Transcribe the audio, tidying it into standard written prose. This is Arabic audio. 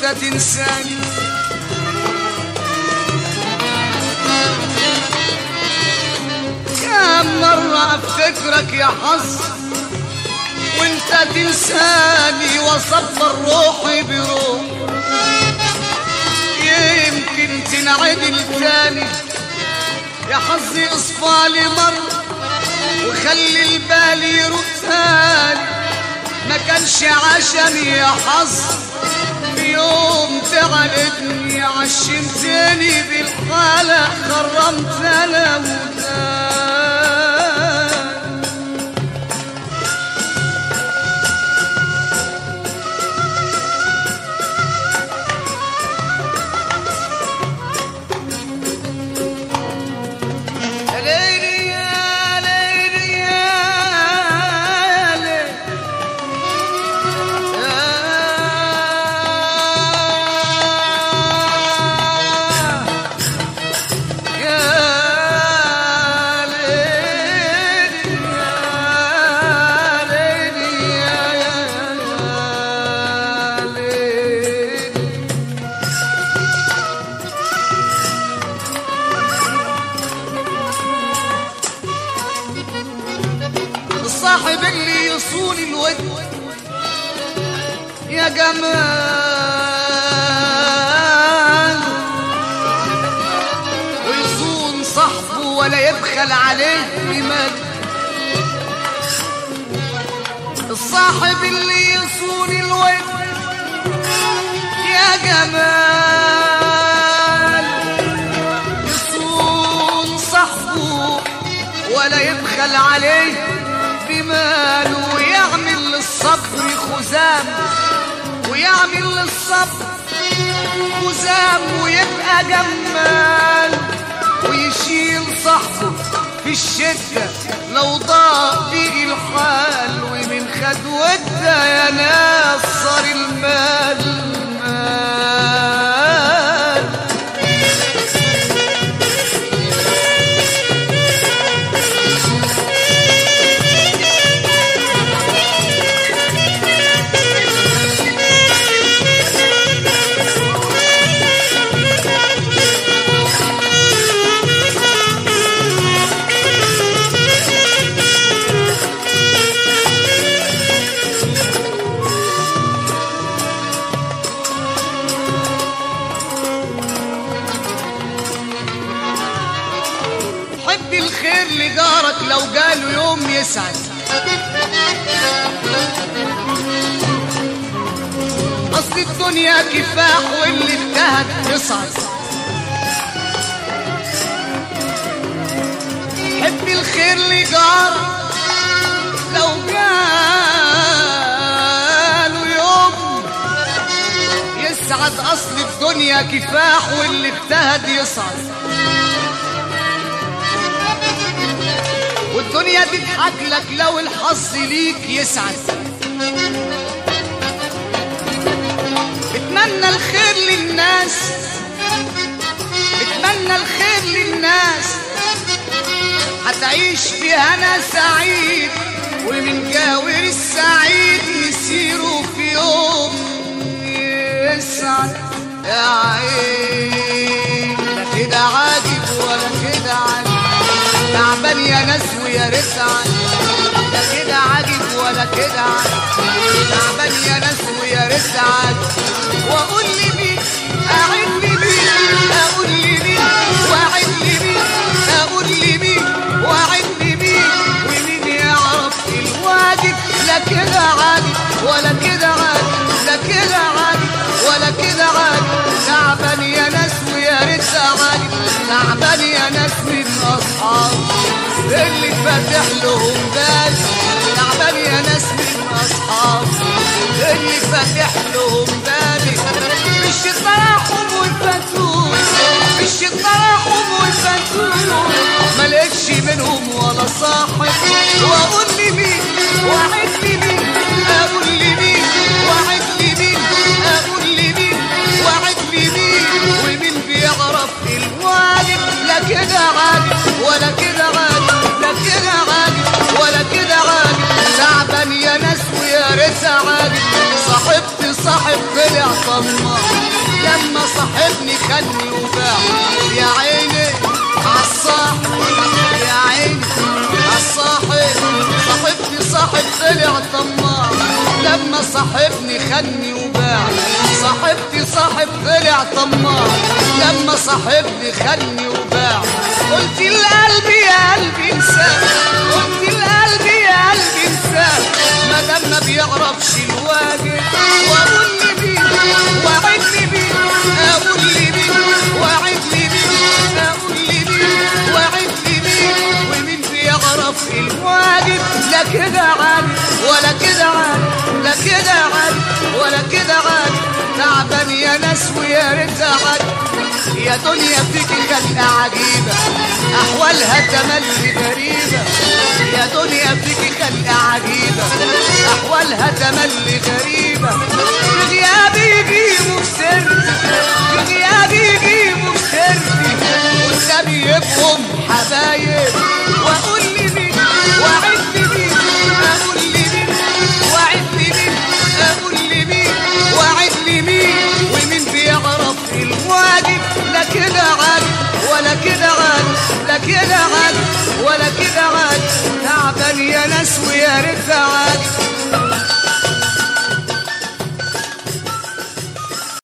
وانت تنساني. كم مرة افتكرك يا حظ وانت تنساني، واصبر روحي بروح يمكن تنعدل تاني. يا حظي اصفالي مرة وخلي البال يروح تاني. ما كانش عشمي يا حظ في يوم تعاندني، عشمتني بالحالة خرمت انا وتاني. الصاحب اللي يصون الود يا جمال، ويصون صاحبه ولا يبخل عليه بمال. الصاحب اللي يصون الود يا جمال، يصون صاحبه ولا يبخل عليه بماله، ويعمل للصبر خزام، ويعمل للصبر خزام ويبقى جمال، ويشيل صاحبه في الشدة لو ضاق بيه الحال، ومن خدوته يا ناس صار المال مال. حب الخير لجارك لو جاله يوم يسعد، اصل الدنيا كفاح واللي اجتهد يصعد. حب الخير لجارك لو جاله يوم يسعد، اصل الدنيا كفاح واللي اجتهد يصعد. والدنيا تضحك لك لو الحظ ليك يسعد. اتمنى الخير للناس، اتمنى الخير للناس، هتعيش بهنا سعيد، ومن جاور السعيد مسيره في يوم يسعد. يا عين لا كده عاجب ولا كده عاجب، تعبان يا ناس ويا ريت عاجب. لا كده عاجب ولا كده عاجب، تعبان يا ناس ويا ريت عاجب. واقول لي مين اعد لي مين، اقول لي مين واعد لي مين، اقول لي مين واعد لي مين، ومين يعرف الواجب. لا كده عاجب ولا كده عاجب، لا كده عاجب ولا كده عاجب. تعبان يا ناس ويا ريت عاجب، تعبان يا ناس من اصحاب اللي فاتح لهم بال. تعبان يا ناس من اصحاب اللي فاتح لهم بالي. مش التراحم والفتون، مش التراحم والفتون، ملقتش منهم ولا صاحب. واقول لي مين واعد لي مين، اقول لي مين واعد لي مين، اقول لي مين واعد لي مين، ومين بيعرف الواجب. لا كده عاجب ولا كده عاجب، لا كده عاجب ولا كده عاجب. تعبان يا ناس ويا ريت عاجب، صاحبت صاحب طلع طماع. صاحبني خدني وباع. يا عيني عالصاحب يا عيني عالصاحب، صاحبني صاحب طلع طماع لما صاحبني خدني وباع. صاحبتي صاحب طلع طماع لما صاحبني خدني وباع. قلت القلب يا قلبي انساه، قلت القلب يا قلبي انساه، ما دام ما بيعرفش الواجب. واقول لي بيه واعد لي بيه، اقول لي بيه واعد لي بيه، اقول لي بيه واعد لي بيه، ومين بيعرف الواجب؟ لا كده عادي ولا كده عادي، لا كده عادي ولا كده عادي. تعبان يا ناس ويا ريتها عادي. يا دنيا فيكي خلقة عجيبة أحوالها تملي غريبة. يا دنيا فيكي خلقة عجيبة أحوالها تملي غريبة. في غيابي يجيبوا في سري، في غيابي يجيبوا في سري، قدامي يبقوا حبايب. وأقول لي مين وأعد لي مين، أقول لي مين وأعد لي مين، أقول لي مين وأعد لي مين، ومين بيعرف الواجب؟ لا كده عادي ولا كده عادي، لا كده عادي ولا كده عادي. تعبان يا ناس ويا ريتها عادي.